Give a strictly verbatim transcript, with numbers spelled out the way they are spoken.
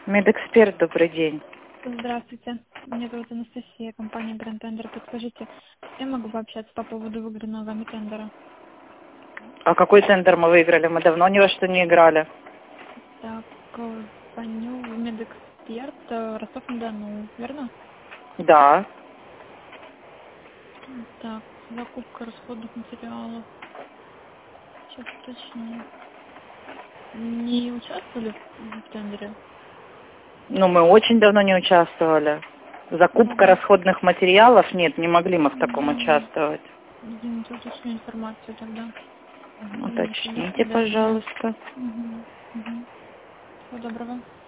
Медэксперт, добрый день. Здравствуйте. Меня зовут Анастасия, компания Grand Tender. Подскажите, я могу пообщаться по поводу выигранного вами тендера? А какой тендер мы выиграли? Мы давно ни во что не играли. Так, э, звоню в Медэксперт, э, Ростов-на-Дону, верно? Да. Так, закупка расходных материалов. Сейчас уточню. Не участвовали в тендере? Ну, мы очень давно не участвовали. Закупка Могу. расходных материалов? Нет, не могли мы в таком М, участвовать. Извините, уточню информацию тогда. Извините, до Уточните, свидания. пожалуйста. Угу. Угу. Всего доброго.